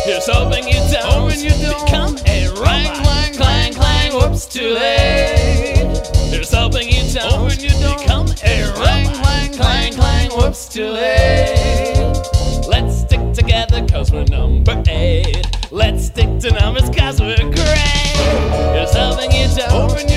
Here's hoping you don't become a robot. Clang, clang, whoops, too late. Here's hoping you don't become a robot. Clang, clang, whoops, too late. Let's stick together cause we're number 8. Let's stick to numbers cause we're great. Here's hoping you don't